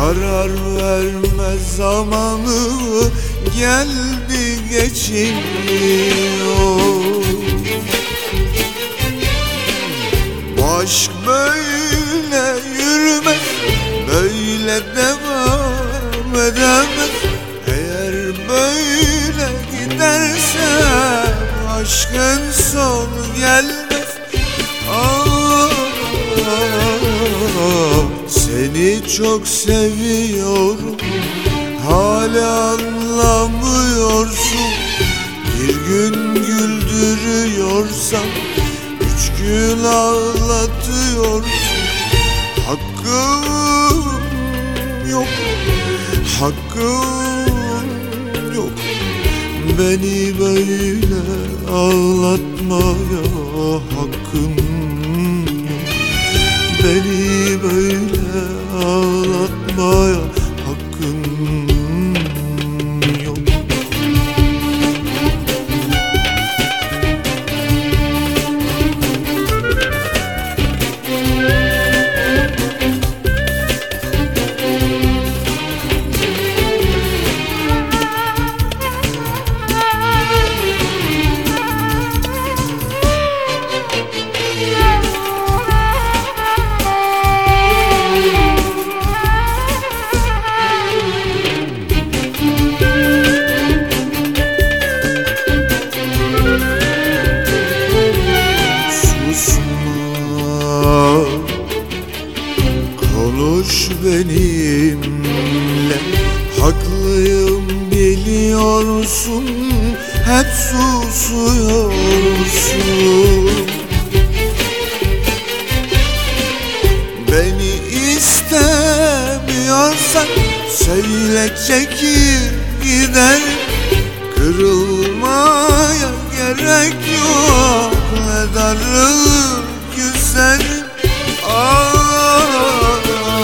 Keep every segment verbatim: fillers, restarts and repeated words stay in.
karar vermez zamanı geldi geçiyor. Bu aşk böyle yürümez, böyle devam edemez. Eğer böyle giderse aşkın sonu gelmez. Aa, seni çok seviyorum, hala anlamıyorsun. Bir gün güldürüyorsam üç gün ağlatıyorsun. Hakkım yok, hakkım yok, beni böyle ağlatmaya. Hakkım yok, beni böyle ağlatmaya. Hakkım yok. Konuş benimle, haklıyım biliyorsun, hep susuyorsun. Beni istemiyorsan söyle, çekil gider. Kırılmaya gerek yok, ne darılır güzelim. Aa,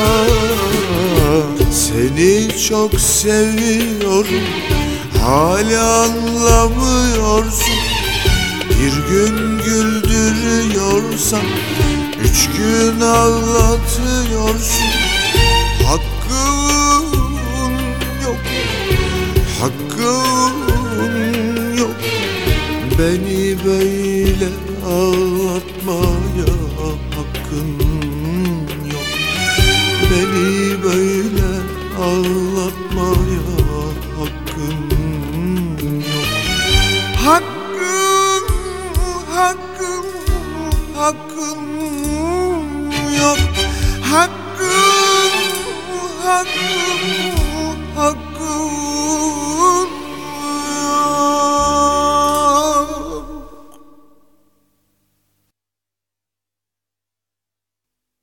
seni çok seviyorum, hala anlamıyorsun. Bir gün güldürüyorsam üç gün ağlatıyorsun. Hakkın yok, hakkın yok, beni böyle ağlatmaya. Hakkın yok, beni böyle ağlatmaya. Hakkın yok. Hakkım, hakkım, hakkım yok. Hakkım, hakkım